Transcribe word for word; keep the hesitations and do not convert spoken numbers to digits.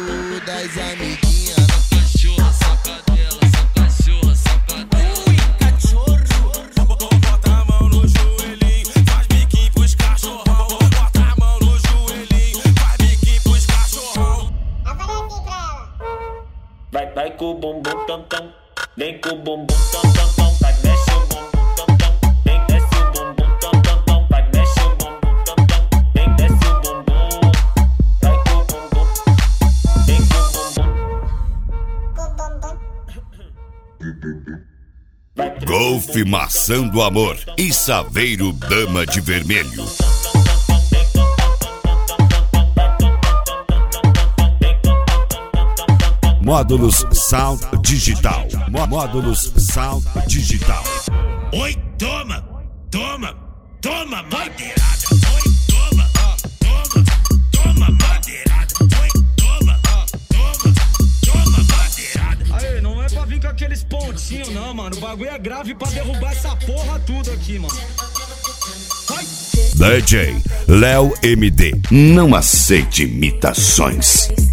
bumbum das amiguinhas. Cachorra, sacadela, cachorra, sacadela. Ui, cachorro. Bota a mão no joelhinho, faz biquinho pros cachorrão. Bota a mão no joelhinho, faz biquinho pros cachorrão. Vai, vai com o bumbum tam tam, vem com o bumbum tam tam tam, vai mexe o bumbum tam tam, vem desce o bumbum tam tam tam, vai mexe o bumbum tam tam, vem desce o bumbum, vai com o bumbum, vem com o bumbum. Golfe Maçã do Amor e Saveiro Dama de Vermelho. Módulos Sound Digital. Módulos Sound Digital. Oi, toma, toma, toma madeirada. Oi, toma, toma, toma madeirada. Oi, toma, toma, toma madeirada. Aê, não é pra vir com aqueles pontinhos não, mano. O bagulho é grave pra derrubar essa porra tudo aqui, mano. Vai. D J Léo M D. Não aceite imitações.